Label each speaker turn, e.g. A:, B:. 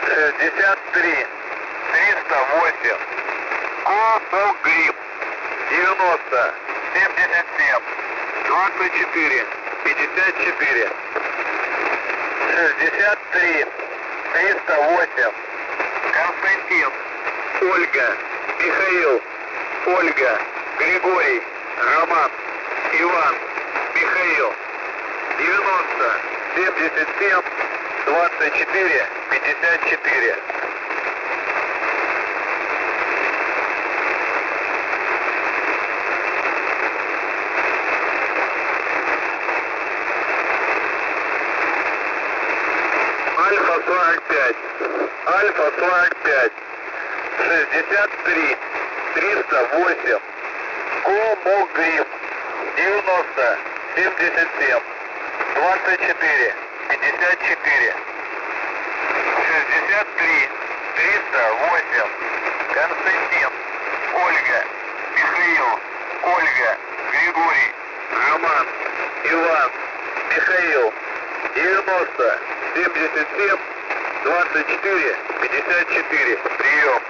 A: 63 308. Комогрим. 90 77 24 54. 63 308. Константин. Ольга. Михаил. Ольга. Григорий. Роман. Иван. Михаил. 90 77 24 54. Альфа 45. Альфа 45. 63 308. Комогрим. 90 77 24 54. 63 308. Константин. Ольга. Михаил. Ольга. Григорий. Роман. Иван. Михаил. 90 77 24 54. Прием.